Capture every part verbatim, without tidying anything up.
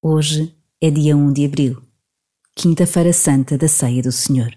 Hoje é dia um de abril, quinta-feira santa da Ceia do Senhor.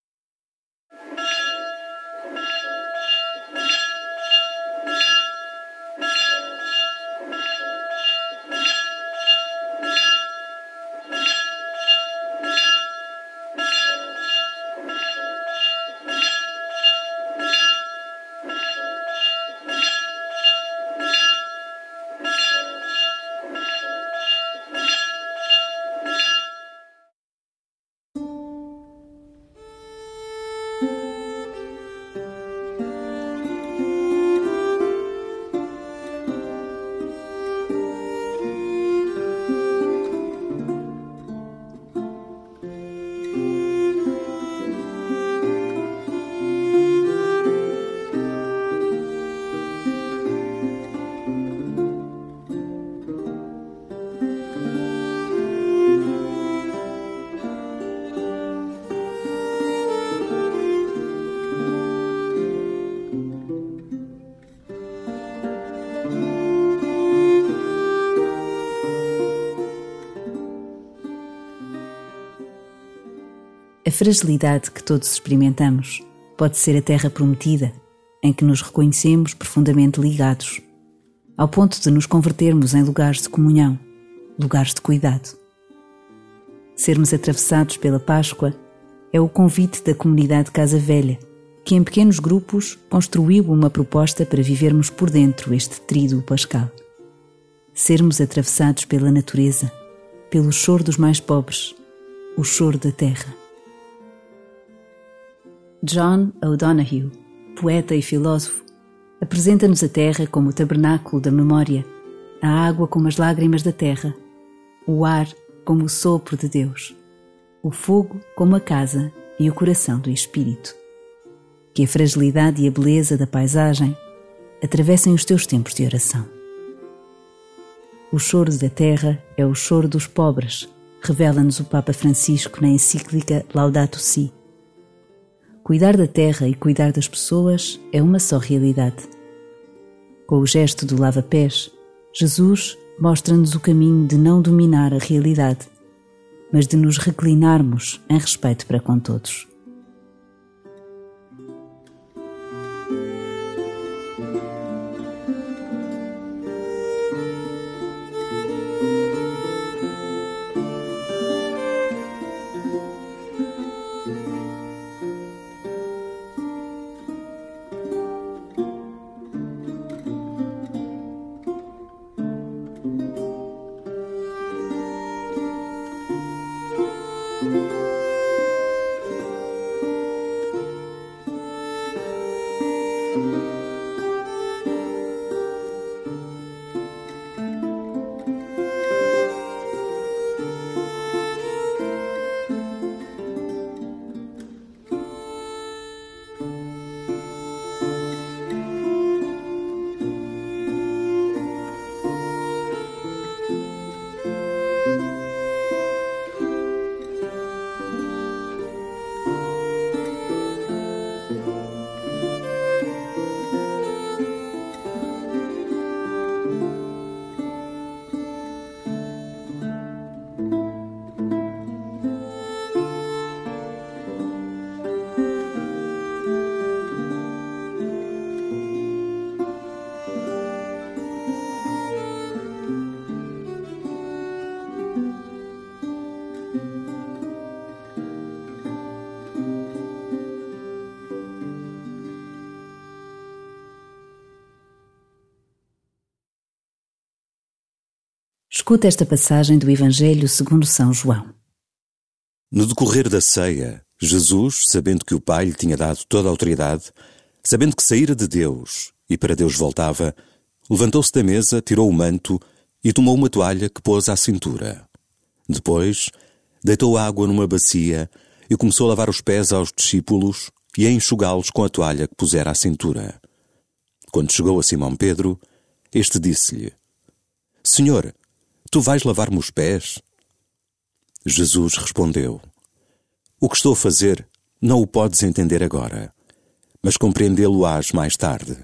A fragilidade que todos experimentamos pode ser a terra prometida, em que nos reconhecemos profundamente ligados, ao ponto de nos convertermos em lugares de comunhão, lugares de cuidado. Sermos atravessados pela Páscoa é o convite da comunidade Casa Velha, que em pequenos grupos construiu uma proposta para vivermos por dentro este tríduo pascal. Sermos atravessados pela natureza, pelo choro dos mais pobres, o choro da terra. John O'Donohue, poeta e filósofo, apresenta-nos a terra como o tabernáculo da memória, a água como as lágrimas da terra, o ar como o sopro de Deus, o fogo como a casa e o coração do Espírito. Que a fragilidade e a beleza da paisagem atravessem os teus tempos de oração. O choro da terra é o choro dos pobres, revela-nos o Papa Francisco na encíclica Laudato Si. Cuidar da terra e cuidar das pessoas é uma só realidade. Com o gesto do lava-pés, Jesus mostra-nos o caminho de não dominar a realidade, mas de nos reclinarmos em respeito para com todos. Escuta esta passagem do Evangelho segundo São João. No decorrer da ceia, Jesus, sabendo que o Pai lhe tinha dado toda a autoridade, sabendo que saíra de Deus e para Deus voltava, levantou-se da mesa, tirou o manto e tomou uma toalha que pôs à cintura. Depois, deitou água numa bacia e começou a lavar os pés aos discípulos e a enxugá-los com a toalha que pusera à cintura. Quando chegou a Simão Pedro, este disse-lhe: Senhor, tu vais lavar-me os pés? Jesus respondeu: O que estou a fazer não o podes entender agora, mas compreendê-lo-ás mais tarde.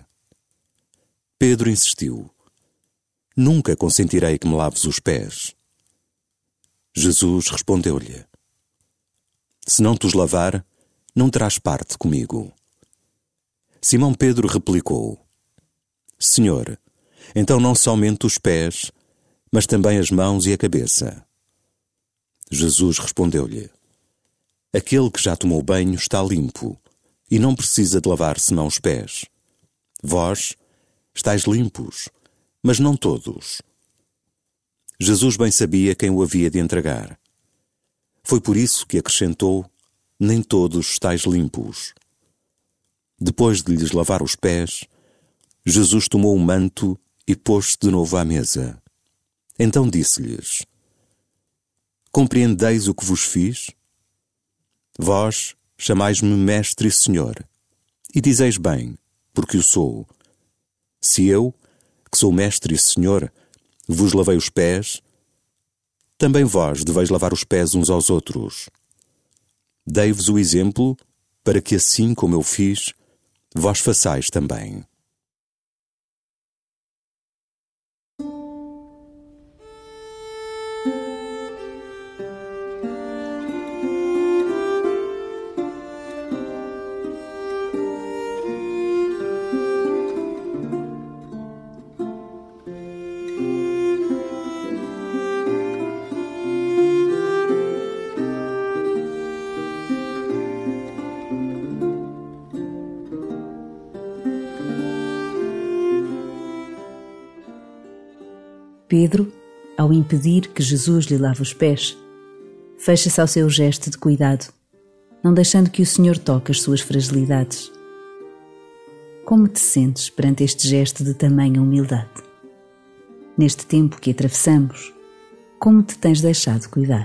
Pedro insistiu: Nunca consentirei que me laves os pés. Jesus respondeu-lhe: Se não te os lavar, não terás parte comigo. Simão Pedro replicou: Senhor, então não somente os pés, mas também as mãos e a cabeça. Jesus respondeu-lhe: Aquele que já tomou banho está limpo, e não precisa de lavar senão os pés. Vós estáis limpos, mas não todos. Jesus bem sabia quem o havia de entregar. Foi por isso que acrescentou: Nem todos estáis limpos. Depois de lhes lavar os pés, Jesus tomou um manto e pôs-se de novo à mesa. Então disse-lhes: Compreendeis o que vos fiz? Vós chamais-me Mestre e Senhor, e dizeis bem, porque o sou. Se eu, que sou Mestre e Senhor, vos lavei os pés, também vós deveis lavar os pés uns aos outros. Dei-vos o exemplo, para que assim como eu fiz, vós façais também. Pedro, ao impedir que Jesus lhe lave os pés, fecha-se ao seu gesto de cuidado, não deixando que o Senhor toque as suas fragilidades. Como te sentes perante este gesto de tamanha humildade? Neste tempo que atravessamos, como te tens deixado cuidar?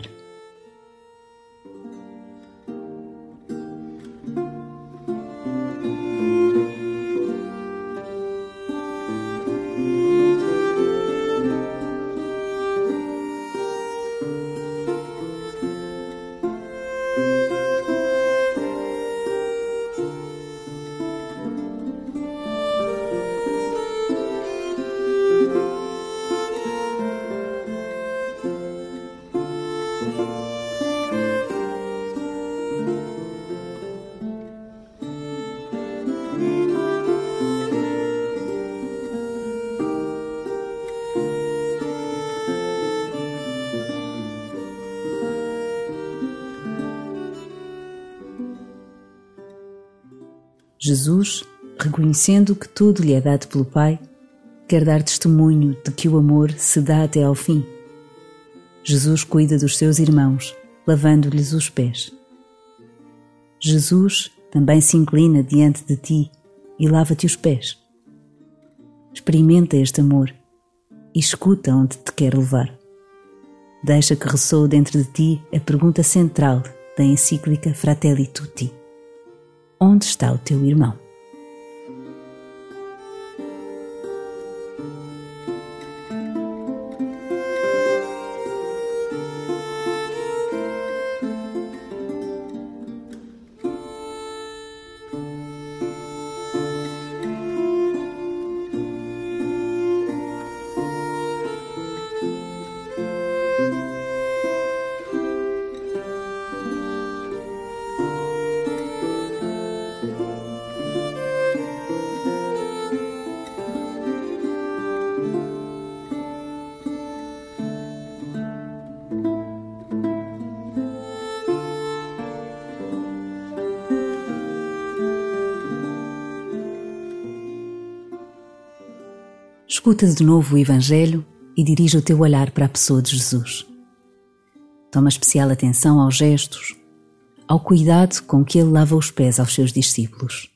Jesus, reconhecendo que tudo lhe é dado pelo Pai, quer dar testemunho de que o amor se dá até ao fim. Jesus cuida dos seus irmãos, lavando-lhes os pés. Jesus também se inclina diante de ti e lava-te os pés. Experimenta este amor e escuta onde te quer levar. Deixa que ressoe dentro de ti a pergunta central da encíclica Fratelli Tutti: onde está o teu irmão? Escuta de novo o Evangelho e dirige o teu olhar para a pessoa de Jesus. Toma especial atenção aos gestos, ao cuidado com que ele lava os pés aos seus discípulos.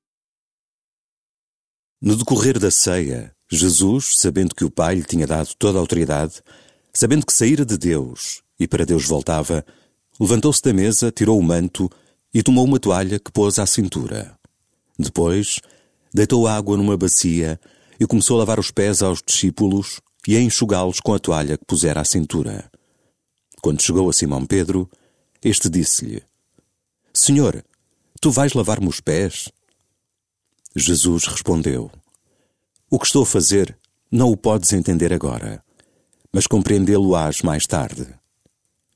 No decorrer da ceia, Jesus, sabendo que o Pai lhe tinha dado toda a autoridade, sabendo que saíra de Deus e para Deus voltava, levantou-se da mesa, tirou o manto e tomou uma toalha que pôs à cintura. Depois, deitou água numa bacia e começou a lavar os pés aos discípulos e a enxugá-los com a toalha que pusera à cintura. Quando chegou a Simão Pedro, este disse-lhe: Senhor, tu vais lavar-me os pés? Jesus respondeu: O que estou a fazer não o podes entender agora, mas compreendê-lo-ás mais tarde.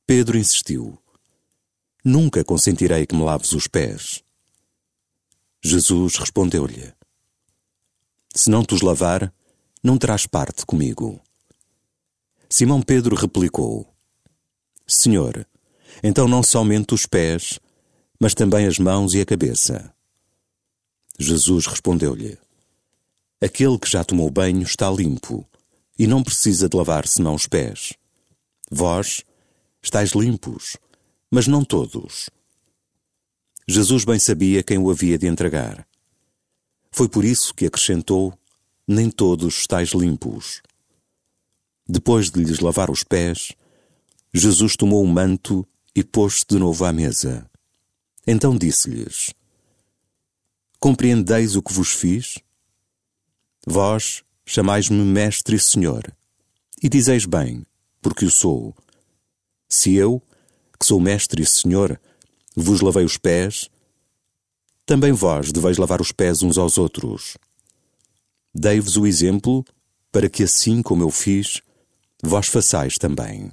Pedro insistiu: Nunca consentirei que me laves os pés. Jesus respondeu-lhe: Se não te os lavar, não terás parte comigo. Simão Pedro replicou: Senhor, então não somente os pés, mas também as mãos e a cabeça. Jesus respondeu-lhe: Aquele que já tomou banho está limpo e não precisa de lavar senão os pés. Vós estáis limpos, mas não todos. Jesus bem sabia quem o havia de entregar. Foi por isso que acrescentou: Nem todos estáis limpos. Depois de lhes lavar os pés, Jesus tomou um manto e pôs-se de novo à mesa. Então disse-lhes: Compreendeis o que vos fiz? Vós chamais-me Mestre e Senhor, e dizeis bem, porque o sou. Se eu, que sou Mestre e Senhor, vos lavei os pés, também vós deveis lavar os pés uns aos outros. Dei-vos o exemplo, para que assim como eu fiz, vós façais também.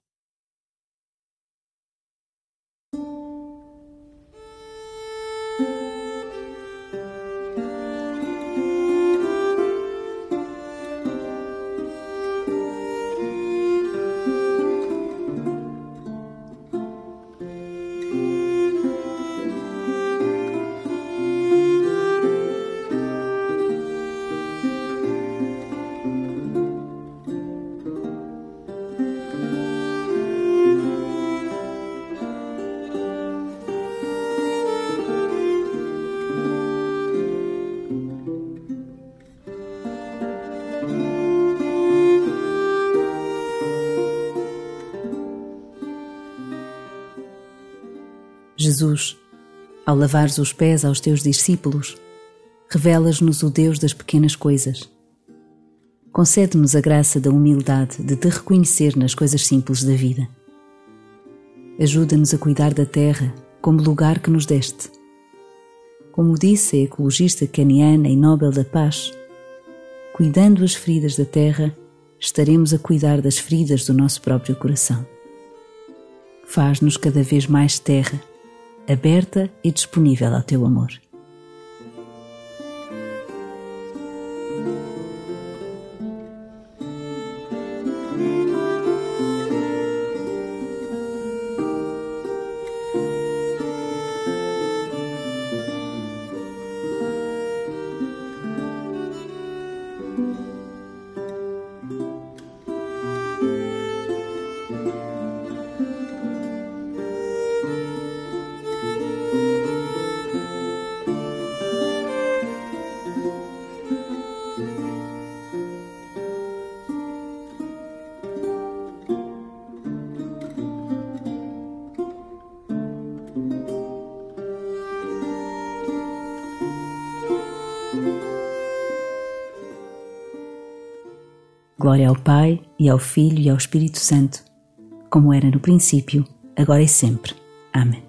Jesus, ao lavares os pés aos teus discípulos, revelas-nos o Deus das pequenas coisas. Concede-nos a graça da humildade de te reconhecer nas coisas simples da vida. Ajuda-nos a cuidar da terra como lugar que nos deste. Como disse a ecologista caniana e Nobel da Paz, cuidando as feridas da terra, estaremos a cuidar das feridas do nosso próprio coração. Faz-nos cada vez mais terra, aberta e disponível ao teu amor. Glória ao Pai, e ao Filho, e ao Espírito Santo, como era no princípio, agora e sempre. Amém.